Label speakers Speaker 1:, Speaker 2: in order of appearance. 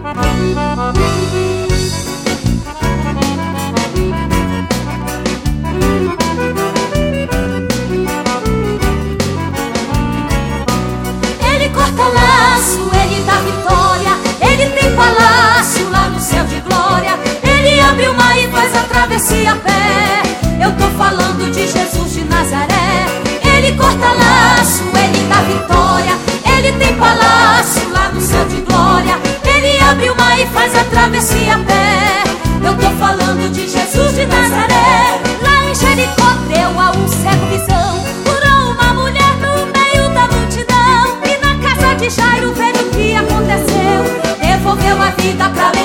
Speaker 1: Ele corta laço, ele dá vitória, ele tem palácio lá no céu de glória. Ele abre o mar e faz a travessia a pé. Eu tô falando de Jesus de Nazaré. Ele corta laço, ele dá vitória, ele tem palácio lá no céu de glória. Ele abre o mar e faz a travessia a pé. Eu tô falando de Jesus de Nazaré. Lá em Jericó deu a um cego visão, curou uma mulher no meio da multidão. E na casa de Jairo, veja o que aconteceu, devolveu a vida pra